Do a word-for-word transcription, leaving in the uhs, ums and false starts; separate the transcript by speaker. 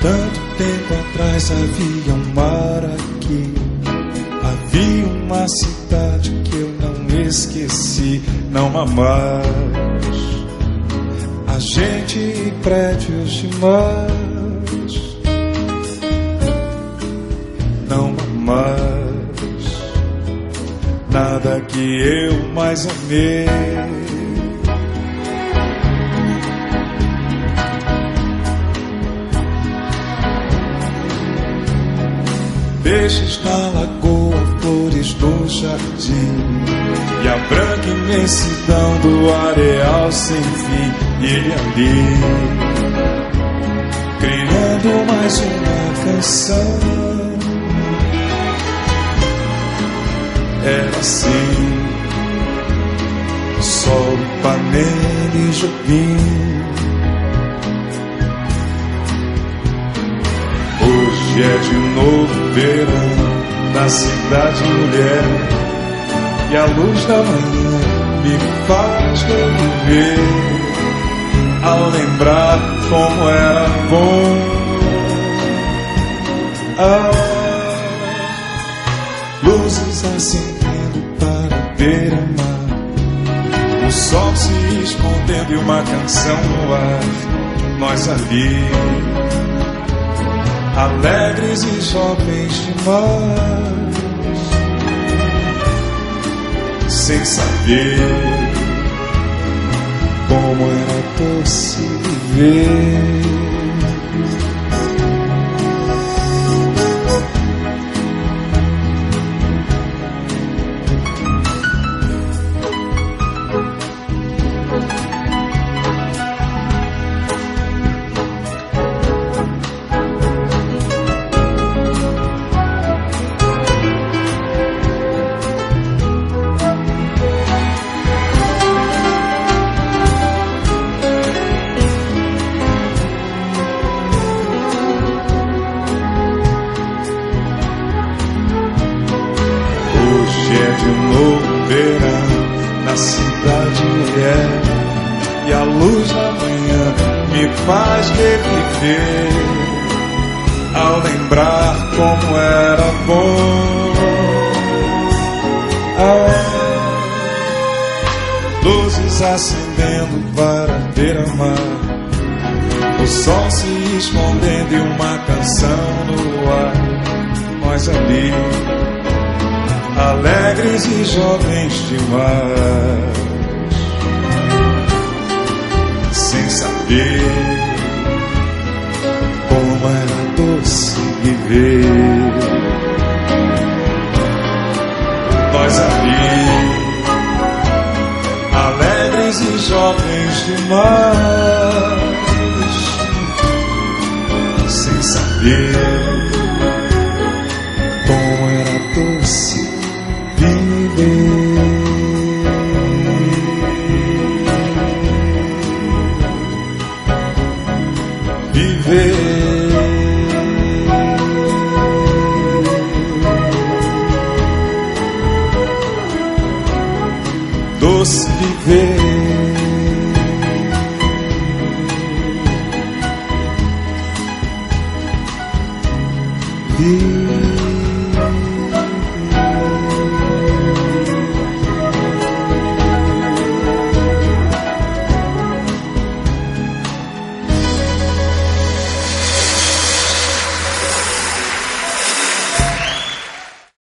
Speaker 1: Tanto tempo atrás havia um mar aqui, havia uma cidade que eu não esqueci, não há mais a gente e prédios demais, não há mais nada que eu mais amei. Peixes na lagoa, flores no jardim, e a branca imensidão do areal sem fim. E ele ali, criando mais uma canção. Era assim, sol, Ipanema e Jobim. Hoje é de novo verão na cidade, mulher, e a luz da manhã me faz reviver ao lembrar como era bom. Ah, luzes acendendo para beira-mar, o sol se escondendo e uma canção no ar. Nós ali, alegres e jovens demais, sem saber como era doce viver. De novo verão na cidade, mulher, e a luz da manhã me faz reviver ao lembrar como era bom. Ah, luzes acendendo para beira-mar, o sol se escondendo e uma canção no ar. Nós ali, alegres e jovens demais, sem saber como era doce viver. Nós ali, alegres e jovens demais, sem saber como era doce viver. Viver. Doce viver. Viver.